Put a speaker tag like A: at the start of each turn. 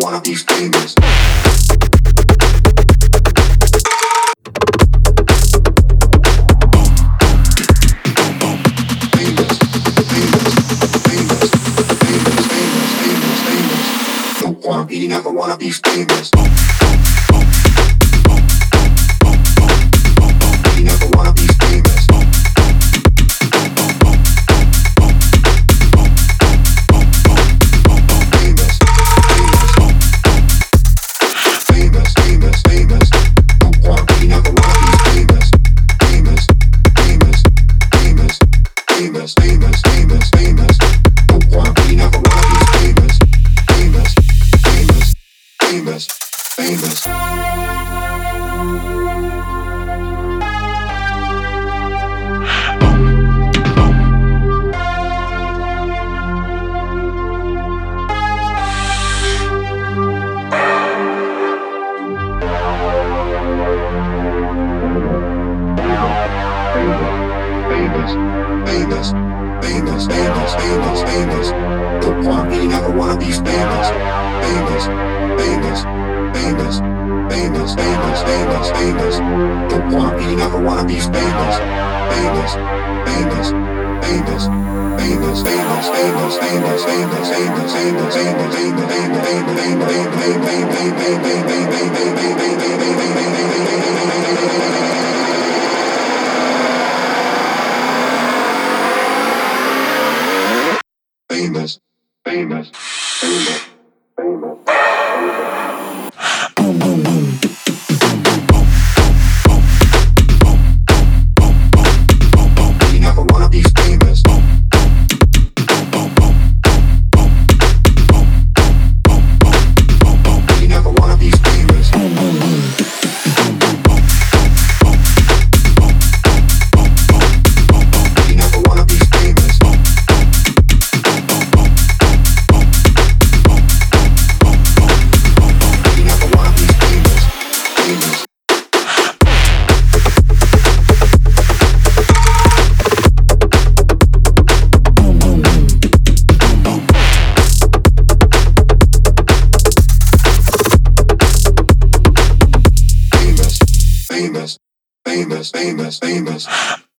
A: wanna be famous. Don't wanna be, never wanna be famous. You never wanna be famous. Famous. Don't want me, never wanna be famous. Don't want me, never wanna be famous. Famous. Boom, boom, boom. You never wanna be famous. You never wanna be famous. Boom, boom, boom. Famous.